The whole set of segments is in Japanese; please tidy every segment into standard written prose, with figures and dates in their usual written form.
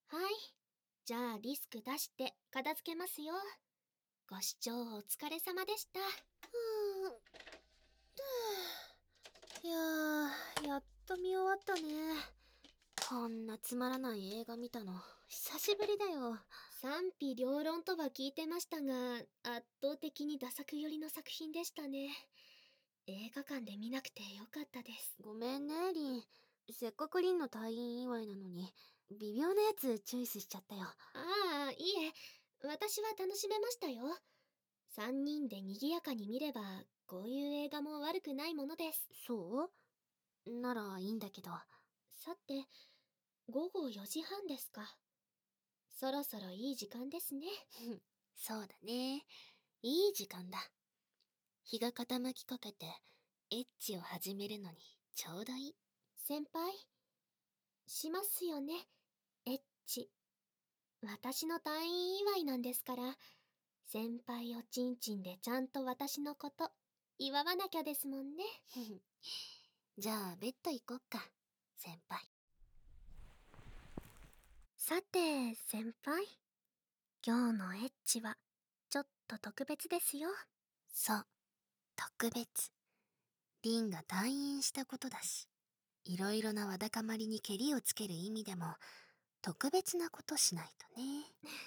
はい。じゃあリスク出して片付けますよ。ご視聴お疲れ様でした。 いやー、やっと見終わったね。こんなつまらない映画見たの久しぶりだよ。 賛否両論とは聞いてましたが、圧倒的にダ作寄りの作品でしたね。映画館で見なくてよかったです。 ごめんね、リン。せっかくリンの退院祝いなのに、微妙なやつチョイスしちゃったよ。 ああ、いえ、私は楽しめましたよ。3人で賑やかに見れば、こういう映画も悪くないものです。 そうならいいんだけど。 さて、午後4時半ですか。そろそろいい時間ですね。 そうだね。いい時間だ。日が傾きかけて、エッチを始めるのにちょうどいい。 先輩、しますよね、エッチ。私の退院祝いなんですから、先輩おちんちんでちゃんと私のこと祝わなきゃですもんね。 じゃあベッド行こっか、先輩。 さて、先輩。今日のエッチはちょっと特別ですよ。 そう、特別。リンが退院したことだし、いろいろなわだかまりにけりをつける意味でも、特別なことしないとね。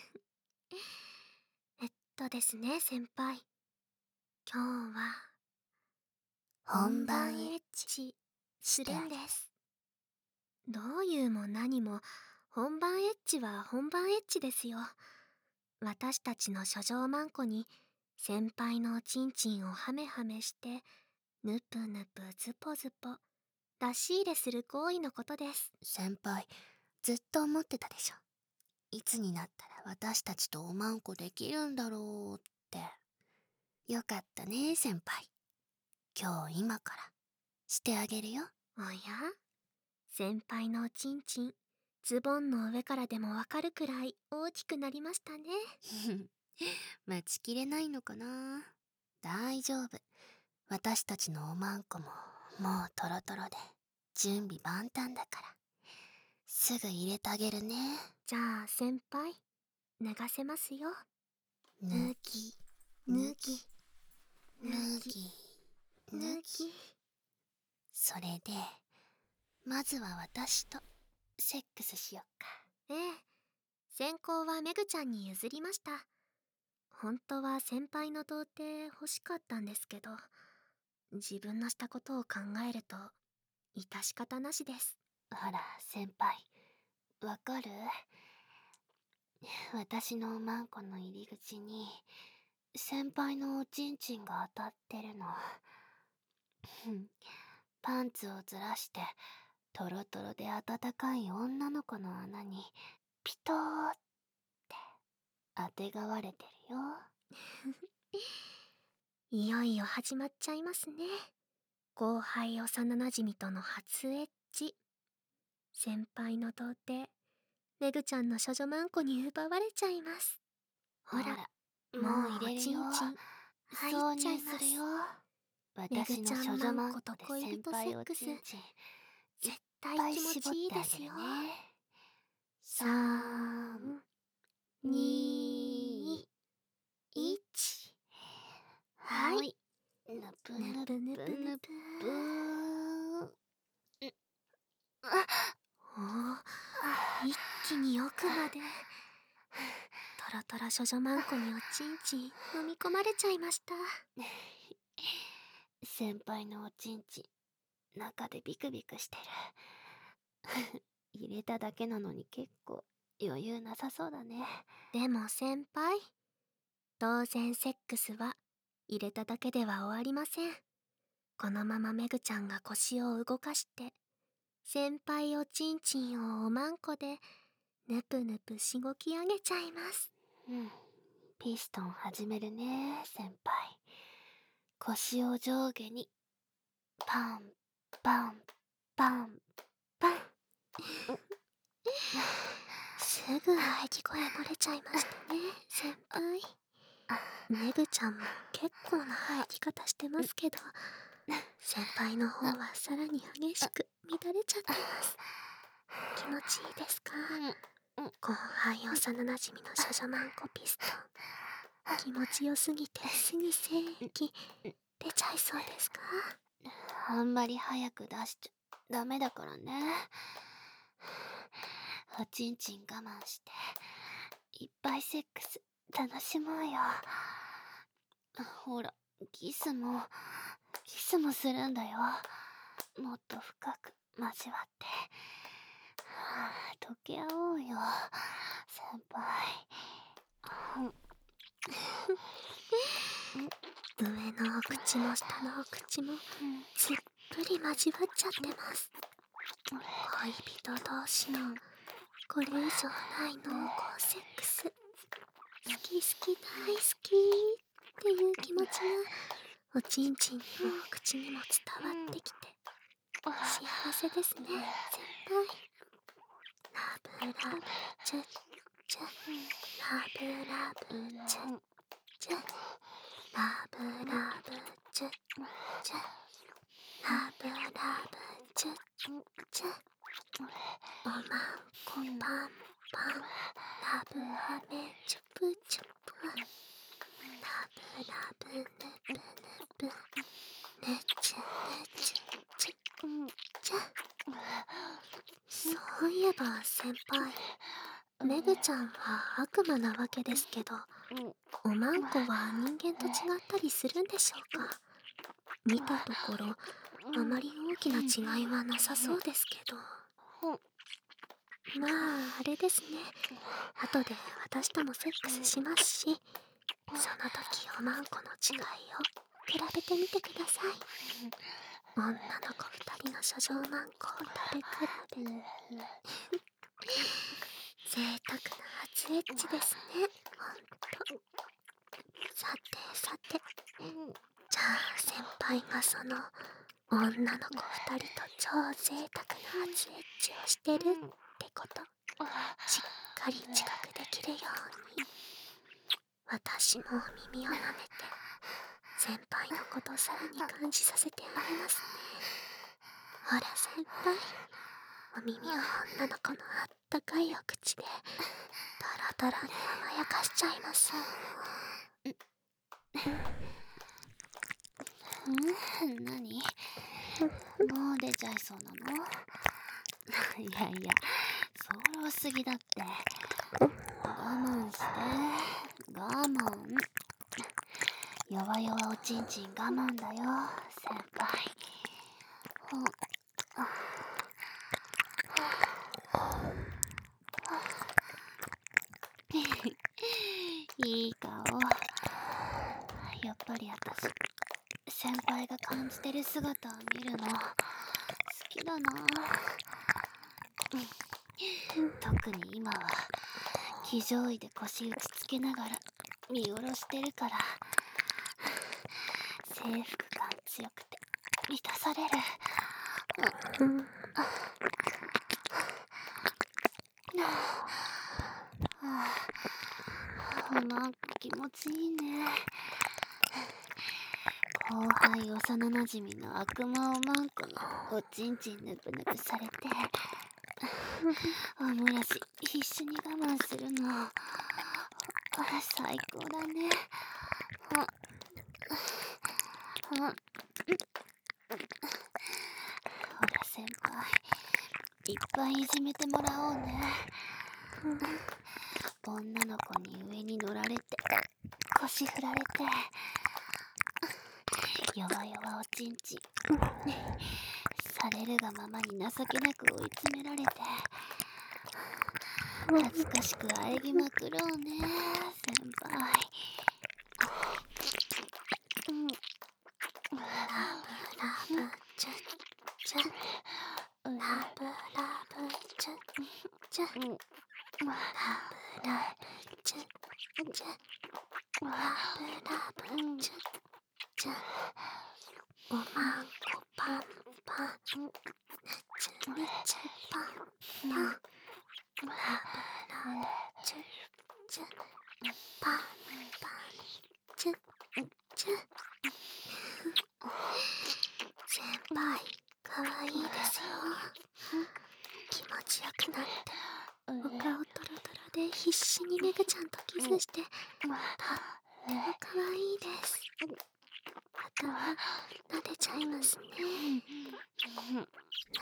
ですね、先輩。今日は本番エッエッチすしてあげる。 るんです。どういうも何も本番エッチは本番エッチですよ。私たちの書状マンコに先輩のおちんちんをハメハメしてぬぷぬぷズポズポ出し入れする行為のことです。 先輩、ずっと思ってたでしょ。いつになったら私たちとおまんこできるんだろうって。よかったね、先輩。今からしてあげるよ。 おや、先輩のおちんちんズボンの上からでもわかるくらい大きくなりましたね。 待ちきれないのかな。大丈夫。私たちのおまんこももうトロトロで準備万端だから。すぐ入れてあげるね。 じゃあ先輩、脱がせますよ。 脱ぎ、 脱ぎ、 脱ぎ、脱ぎ。それで、まずは私とセックスしよっか。 ええ、先行はメグちゃんに譲りました。本当は先輩の童貞欲しかったんですけど、自分のしたことを考えると致し方なしです。 ほら、先輩、わかる？私のおまんこの入り口に先輩のおちんちんが当たってるの。パンツをずらしてトロトロで温かい女の子の穴にピトーってあてがわれてるよ。 いよいよ始まっちゃいますね。後輩幼馴染との初エッチ。先輩の童貞メグちゃんの処女マンコに奪われちゃいます。ほら、 もう入れるよ。 おちんちん入っ挿ちゃいます。 入するよ。 メグ私のちゃん処女マンコマンコとで恋人セ先輩おックスちんちん絶いっぱい対気持絞っちいいてあげるですよ。 ね。 3、2、1。はい。 ぬぷぬぬぷぬぷぷぬぬぷ。 ぷ。 おお、一気に奥まで。トロトロ処女マンコにおちんちん飲み込まれちゃいました。 先輩のおちんちん、中でビクビクしてる。入れただけなのに結構余裕なさそうだね。 でも先輩、当然セックスは入れただけでは終わりません。このままメグちゃんが腰を動かして先輩おちんちんをおまんこでぬぷぬぷしごき上げちゃいます。 ピストン始めるね、先輩。腰を上下にパンパンパンパン。 すぐ喘ぎ声漏れちゃいましたね、先輩。メグちゃんも結構な吐き方してますけど、先輩の方はさらに激しく乱れちゃってます。気持ちいいですか？ 後輩幼馴染の少女マンコピストン、気持ちよすぎてすぐ精液出ちゃいそうですか？ あんまり早く出しちゃダメだからね。おちんちん我慢していっぱいセックス楽しもうよ。ほら、キスもするんだよ。もっと深く交わって、溶け合おうよ先輩。 上のお口も下のお口もすっぷり交わっちゃってます。恋人同士のこれ以上ない濃厚セックス、好き好き大好きっていう気持ちがおちんちんにもお口にも伝わってきて幸せですね、先輩。ラブラブチュッチュ、ラブラブチュッチュ、ラブラブチュッチュ、ラブラブチュッチュ、おまんこパンパン、ラブハメチュプチュプ、ラブラブヌプヌプ、ヌチュヌチュチュチュ。そういえば先輩、メグちゃんは悪魔なわけですけど、おまんこは人間と違ったりするんでしょうか？見たところあまり大きな違いはなさそうですけど。まああれですね、後で私ともセックスしますし、その時おまんこの違いを比べてみてください。女の子2人の処女マンコを食べ比べ。贅沢な初エッチですね、ほんと。さてさて、じゃあ先輩がその女の子2人と超贅沢な初エッチをしてるってことしっかり自覚できるように、私も耳を舐めて先輩のことさらに感じさせてあげますね。ほら先輩、お耳を女の子のあったかいお口でドロドロに甘やかしちゃいます。 何？もう出ちゃいそうなの？いやいや、そろすぎだって。我慢して、我慢。弱々おちんちん我慢だよ先輩。いい顔。やっぱり私先輩が感じてる姿を見るの好きだな。特に今は騎乗位で腰打ちつけながら見下ろしてるから、征服感強くて満たされる。なんか気持ちいいね。後輩幼馴染の悪魔おまんこのおちんちんぬくぬくされて、おもらし必死に我慢するの最高だね。ほら先輩、いっぱいいじめてもらおうね。女の子に上に乗られて腰振られて、弱々おちんちんされるがままに情けなく追い詰められて、恥ずかしく喘ぎまくろうね先輩。 ラブラブチュッチュ、ラブラブチュッチュ、ラブラブチュッチュ、ラブラブチュッチュ、おまんこパンパン、ぬちゅぬちゅパンパン、ラブラブチュッチュ、パンパンチュッチュ。先輩、かわいいですよ。気持ちよくなってお顔とろ必死にめぐちゃんとキスして、とっても可愛いです。頭撫でちゃいますね。撫で撫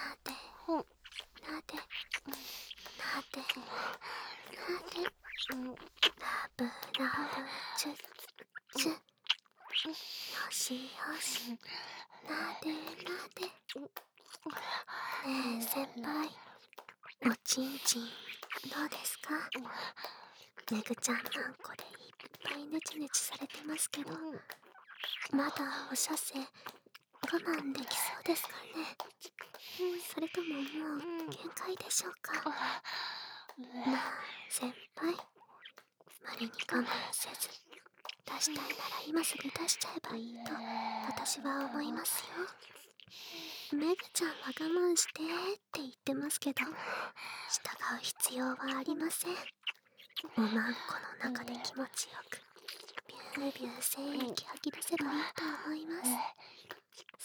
で撫で撫で、ラブラブチュッチュッ、よしよし、撫で撫で。ねえ先輩、おちんちんどうですか？めぐちゃんマンコでいっぱいネチネチされてますけど、まだお射精我慢できそうですかね？それとももう限界でしょうか？まあ先輩、無理に我慢せず、出したいなら今すぐ出しちゃえばいいと私は思いますよ。めぐちゃんは我慢してって言ってますけど、従う必要はありません。おまんこの中で気持ちよくビュービュー精液吐き出せばいいと思います。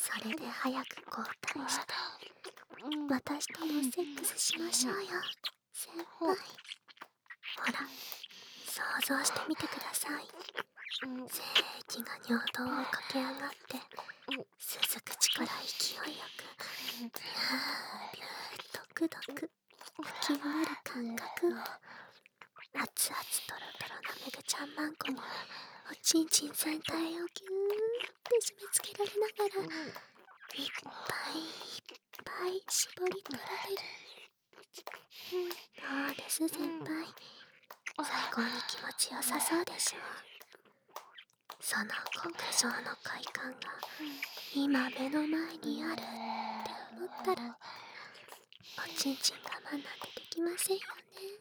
それで早く交代して私ともセックスしましょうよ先輩。ほら、想像してみてください。精液が尿道を駆け上がって吸う口から勢いよくビュービュードクドク吹き上がる感覚を、熱々トロトロのめぐちゃんマンコにおちんちん全体をギューって締め付けられながら、いっぱいいっぱい絞り取られる。どうです先輩、最高に気持ちよさそうでしょう。その極上の快感が今目の前にあるって思ったら、おちんちん我慢なんてできませんよね。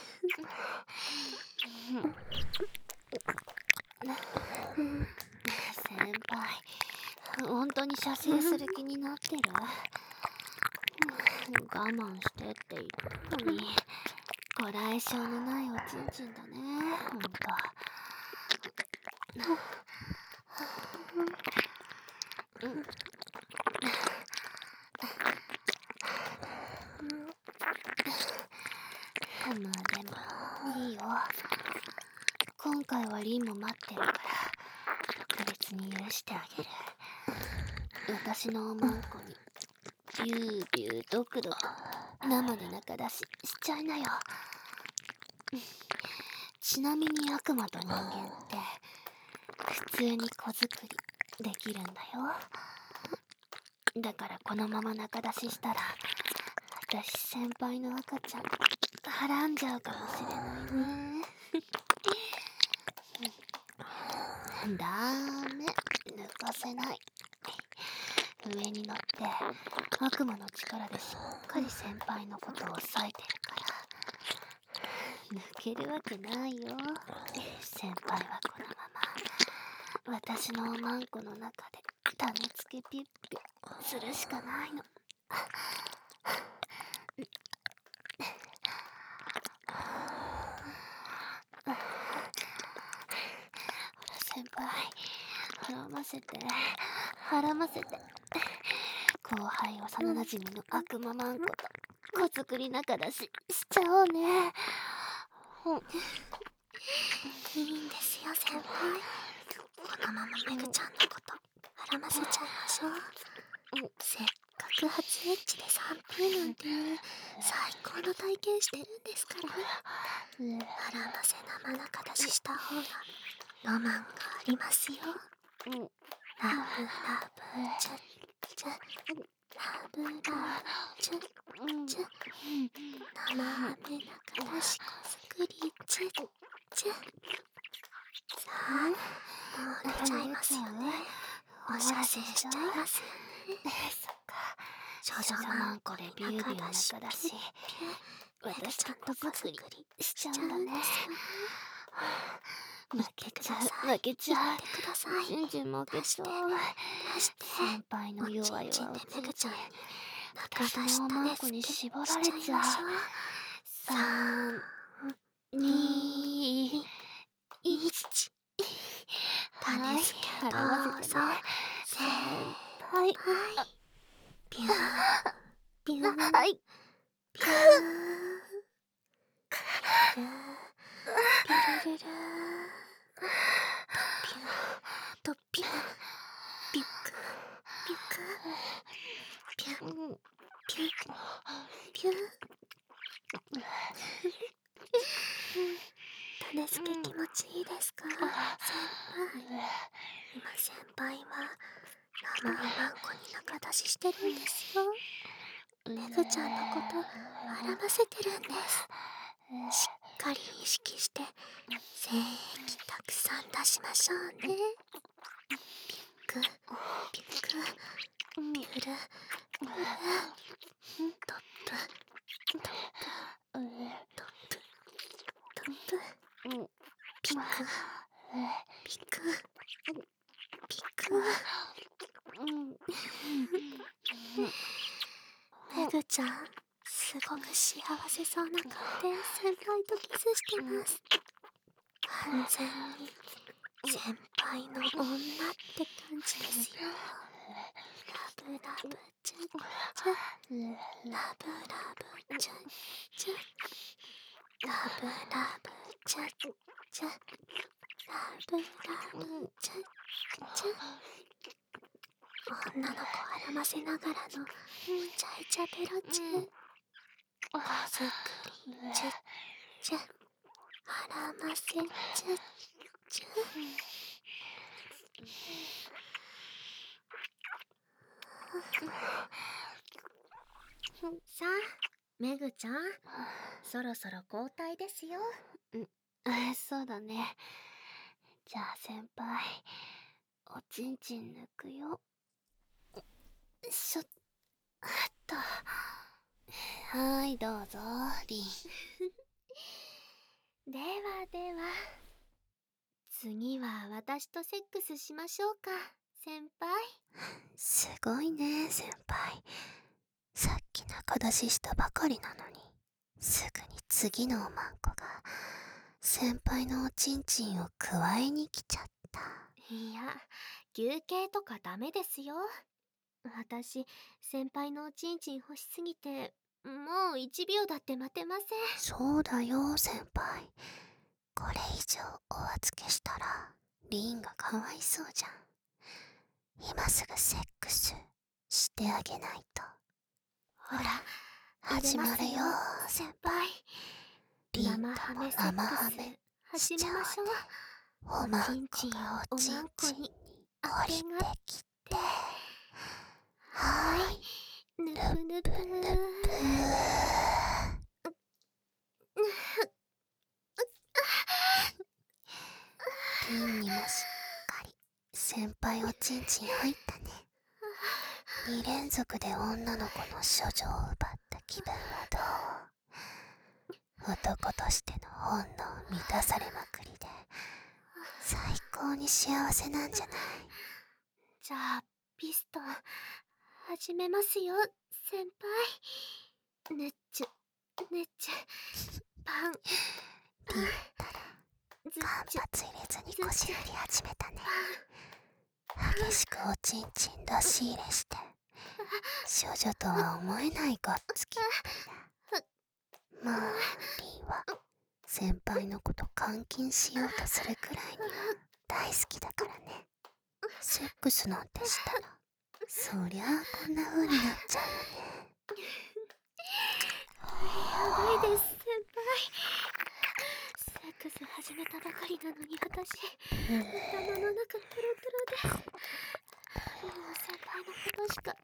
先輩、本当に射精する気になってる？我慢してって言ったのに、こらえ性のないおちんちんだね、ほんと。まあでもいいよ。今回はリンも待ってるから特別に許してあげる。私のおまんこにビュービュードクドク生で中出ししちゃいなよ。ちなみに悪魔と人間って普通に子作りできるんだよ。だからこのまま中出ししたら私先輩の赤ちゃんはらんじゃうかもしれないね。ダメ、抜かせない。上に乗って悪魔の力でしっかり先輩のことを抑えてるから抜けるわけないよ。先輩はこのまま私のおまんこの中で種付けピュッピュするしかないの。ほら先輩、はらませてはらませて。後輩幼なじみの悪魔マンコと子作り仲だししちゃおうね。 いいんですよ先輩、このままめぐちゃんのことはらませちゃいましょう。せっかく初エッチで 3P なんていう最高の体験してるんですから、はらませ生中出しした方がロマンがありますよ。ラブラブチュッチュッ、ラブラブチュッチュッ、生飴中出し子作りチュッチュッ。さあ、もう出ちゃいますよね。お射精しちゃいますよね。 そっか、 少女マンコでビュービュー中出し私ちゃんと子作りしちゃうんだね。 負けちゃう、 負けちゃう。 言ってください。 ジュンジュン負けちゃう。 出して、 先輩の弱いおちんはちんでめぐちゃんに私のおまんこに縛られちゃう。3、2、1。 種付けどうぞ先輩。 ビュービューはい。 ビュービューでして気持ちいいですか、先輩。今先輩は生うまんこに仲出ししてるんですよ。めぐちゃんのこと笑ませてるんです。しっかり意識して精液たくさん出しましょうね。ピックピックピュルピュルトップトップトップトップピックピックピック。めぐちゃんすごく幸せそうな顔で先輩とキスしてます。完全に先輩の女って感じですよ。ラブラブチュッチュラブラブチュッチュラブラブチュッチュラブラブチュッチュ。女の子笑ませながらのイチャイチャペロチュ。手作りチュッチュ笑ませチュッチュ。さあめぐちゃん、そろそろ交代ですよ。 そうだね。じゃあ先輩、おちんちん抜くよ。と。はい、どうぞ、リン。 ではでは、次は私とセックスしましょうか、先輩。 すごいね、先輩。さっき仲出ししたばかりなのに、すぐに次のおまんこが先輩のおちんちんをくわえに来ちゃった。 いや、休憩とかダメですよ。私、先輩のおちんちん欲しすぎて、もう1秒だって待てません。 そうだよ、先輩。これ以上お預けしたらリンがかわいそうじゃん。今すぐセックスしてあげないと。 ほら、 始まるよ、先輩。リンとも生ハメ始めましょう。 おまんこがおちんちんに降りてきて、 はーい、ぬぷぬぷリンにもしっかり先輩おちんちん入ったね。2連続で女の子の処女を奪った気分はどう？男としての本能満たされまくりで最高に幸せなんじゃない？ じゃあ、ピストン、始めますよ、先輩。ねっちゅ、ねっちゅ、パン、 リンったら間髪入れずに腰振り始めたね。激しくおちんちん出し入れして処女とは思えないごっつきっぷりだ。まあリンは先輩のこと監禁しようとするくらいには大好きだからね。セックスなんてしたらそりゃあこんな風になっちゃうよね。 やばいです、先輩。セックス始めたばかりなのに私、頭の中プロプロで、もう先輩のことしか考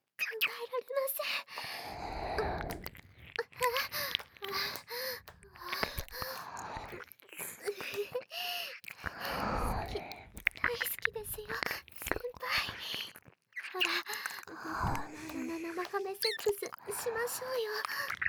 えられません。大好きですよ、先輩。ほら、本当の生ハメセックスしましょうよ。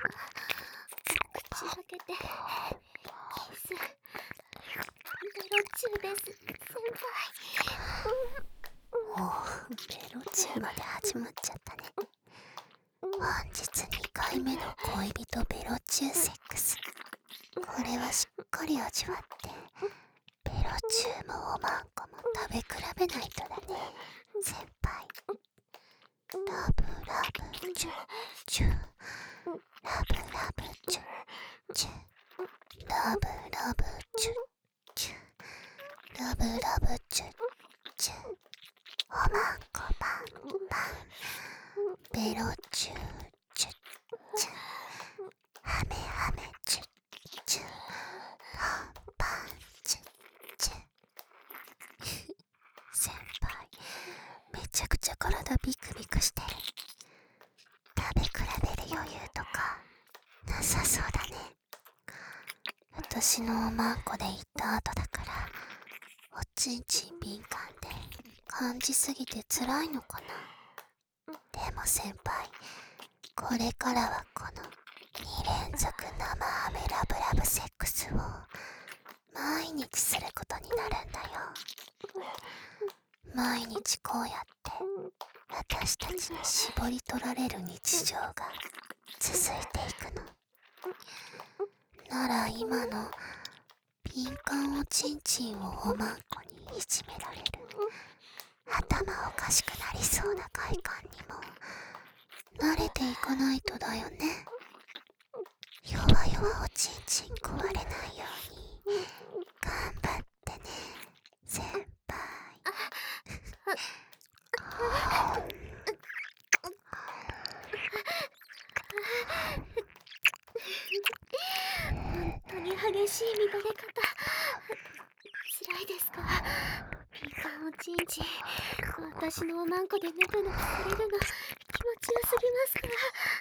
口開けてキス、ベロチューです、先輩。 おう、ベロチューまで始まっちゃったね。本日2回目の恋人ベロチューセックス。これはしっかり味わってベロチューもおまんこも食べ比べないとだね、先輩。ラブラブチュチュ、ラブラブチュチュ、ラブラブチュチュ、ラブラブチュチュ、おまんこパンパン、ベロチュチュチュ、ハメハメチュチュ、パンパンチ私のおまんこで行った後だから、おちんちん敏感で感じすぎて辛いのかな。でも先輩、これからはこの2連続生飴ラブラブセックスを毎日することになるんだよ。毎日こうやって私たちに絞り取られる日常が続いていくの。なら今の敏感おちんちんをおまんこにいじめられる頭おかしくなりそうな快感にも慣れていかないとだよね。弱々おちんちん壊れないように頑張ってね、先輩。 本当に激しい乱れ方。辛いですか？敏感おちんちん、私のおまんこでぬくぬくされるの気持ちよすぎますか？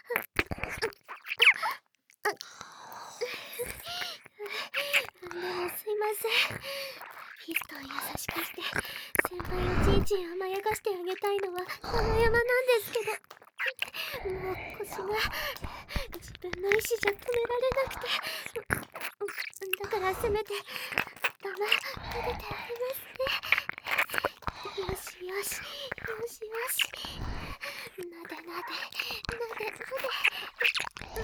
でもすいません。ピストン優しくして先輩おちんちん甘やかしてあげたいのは山々なんですけど、もう腰が自分の意志じゃ止められなくて、だからせめて頭撫でてあげますね。よしよしよしよし、なでなでなでなで。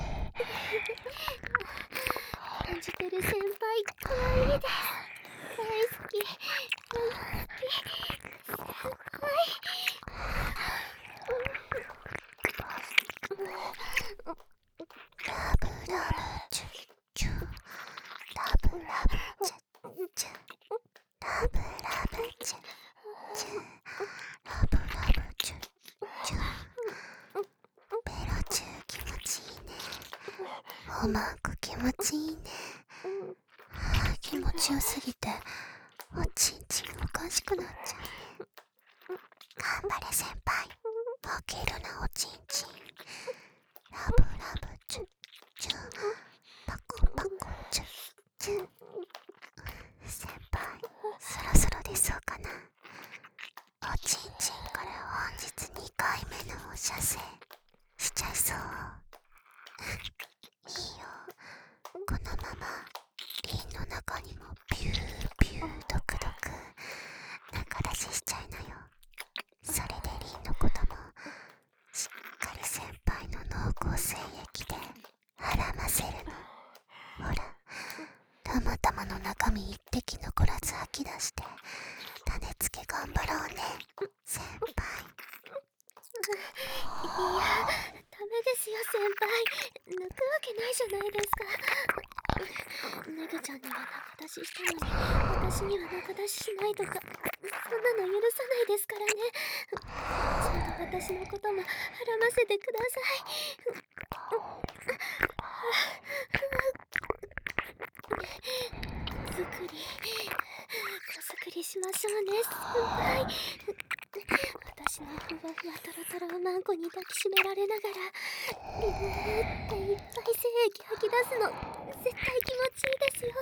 感じてる先輩かわいいです。大好き大好き先輩。 ラブラブチュッチュ、ラブラブチュッチュ、ラブラブチュッチュ、ラブラブチュッチュ。ベロチュー気持ちいいね。おまんこ気持ちいいね。気持ちよすぎておちんちんおかしくなっちゃうね。頑張れ先輩、負けるなおちんちん。ラブラブチュッチュ、パコパコチュッチュ。先輩、そろそろ出そうかな。おちんちんから本日2回目のお射精しちゃいそう。いいよ、このままリンの中にもビュービュードクドク中出ししちゃいなよ。それでリンのこともしっかり先輩の濃厚精液で絡ませるの。ほら、たまたまの中身一滴残らず吐き出して種付け頑張ろうね、先輩。 いや、ダメですよ先輩。抜くわけないじゃないですか。ネグちゃんには中出ししたのに私には中出ししないとか、そんなの許さないですからね。ちゃんと私のことも絡ませてください。子作りしましょうね先輩。私のふわふわトロトロをマンコに抱きしめられながらビューっていっぱい精液吐き出すの絶対気持ちいいですよ。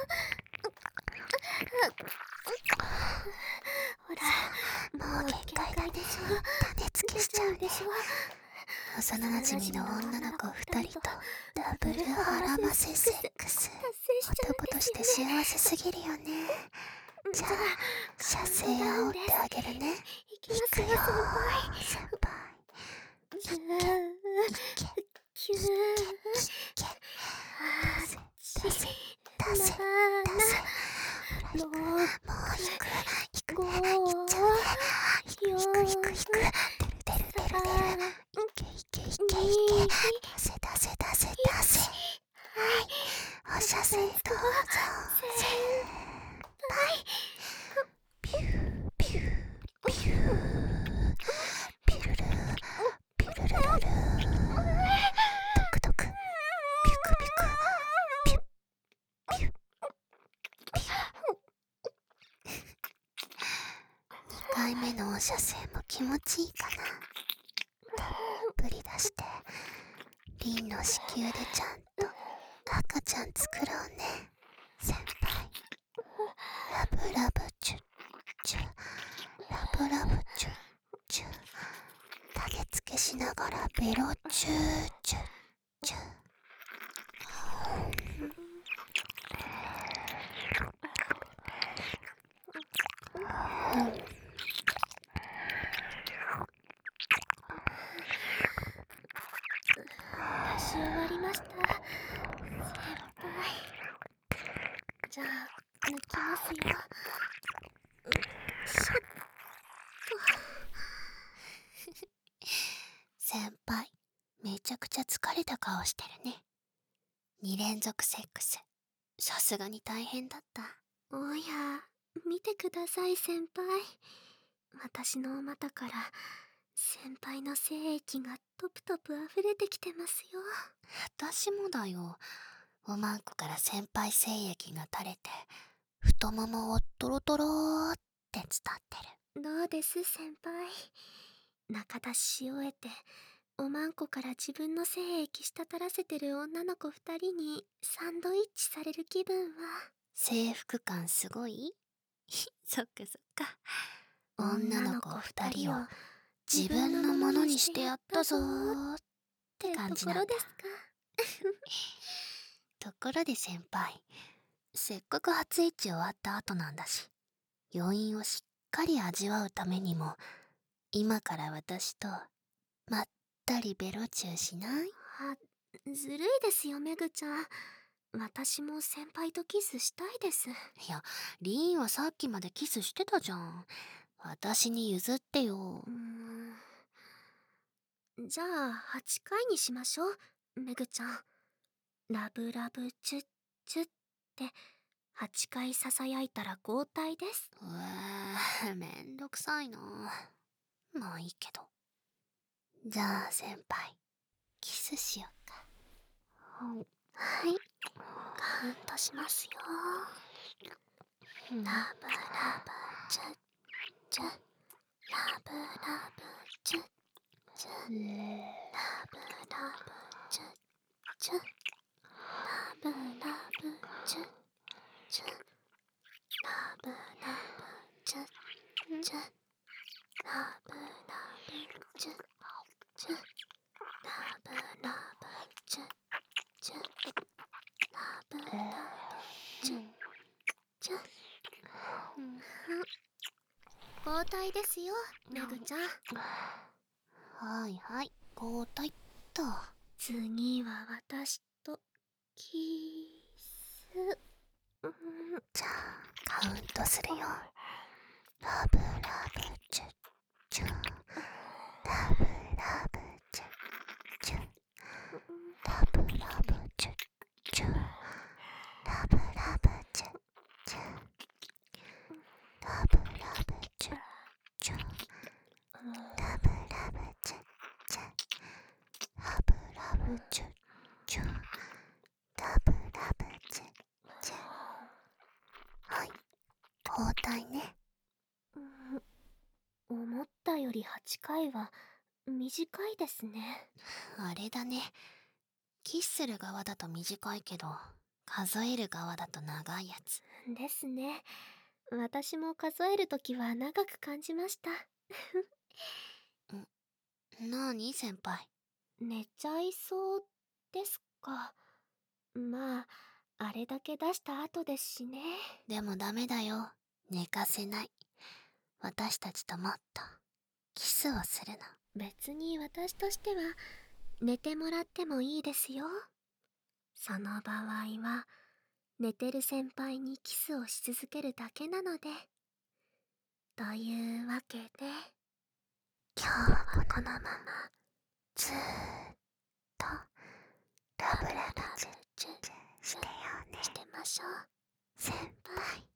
ほら、もう限界でしょ。 種付けしちゃうね。 でしょ。 幼なじみの女の子2人とダブル絡ませセックス、男として幸せすぎるよね。じゃあ射精煽ってあげるね。 いきますよ先輩。キューキュー、 出せ出せ出せ、もう引くね、引っちゃうね。引く出るいけいけいけいけ、出せ出せ出せ出せ。はい、お射精どうぞ先輩。ピューピューピューピュルルピュルルルル、ドクドクピュクピクピュッピュッピュッ。2回目のお射精も気持ちいいかな。たっぷり出してリンの子宮でちゃんと赤ちゃん作ろうね、 先輩、ラブラブチュッチュ、ラブラブチュッチュ、種付けしながらベロチューチュッチュ。 出し終わりました、先輩。じゃあ抜きますよ。しょっ先輩、めちゃくちゃ疲れた顔してるね。2連続セックス、さすがに大変だった。 おや、見てください先輩。私のお股から先輩の精液がトプトプ溢れてきてますよ。 私もだよ。おまんこから先輩精液が垂れて、太ももをトロトローって伝ってる。 どうです先輩。中出しし終えておまんこから自分の精液滴らせてる女の子2人にサンドイッチされる気分は。 征服感すごいそっかそっか。女の子2人を自分のものにしてやったぞーって感じなんだ。 ところですか。 ところで先輩、せっかく初エッチ終わった後なんだし、余韻をしっかり味わうためにも、今から私とまったりベロチューしない？ ずるいですよメグちゃん。私も先輩とキスしたいです。 いや、リーンはさっきまでキスしてたじゃん。私に譲ってよ。 じゃあ8回にしましょうメグちゃん。ラブラブチュッチュッって8回ささやいたら交代です。 めんどくさいな。まあいいけど。じゃあ先輩、キスしようか。 はい、カウントしますよ。ラブラブチュッチュッ、ラブラブチュッチュッ、ラブラブチュッチュッ、ラブラブチュッチュッ、ラブラブチュッチュッ、ラブラブチュッチュッ、ラブラブチュッチュッ、ラブラブチュッチュッ。交代ですよメグちゃん。 はいはい、交代っと。 次は私とキス。 じゃあカウントするよ。ラブラブチュッチュ、ラブラブチュッチュ、ラブラブチュッチュ、ラブラブチュッチュ、ラブラブチュッチュ、ラブラブチュッチュ、ラブラブチュッチュ、ラブラブチュッチュ。はい、交代ね。 思ったより8回は短いですね。 あれだね。キスする側だと短いけど、数える側だと長いやつ。 ですね。私も数えるときは長く感じました。 なに先輩。 寝ちゃいそうですか。まあ、あれだけ出した後ですしね。 でもダメだよ。寝かせない。私たちともっとキスをするの。 別に私としては寝てもらってもいいですよ。その場合は寝てる先輩にキスをし続けるだけなので。というわけで今日はこのままずーっとラブラブチュッチュしてようね。してましょう先輩。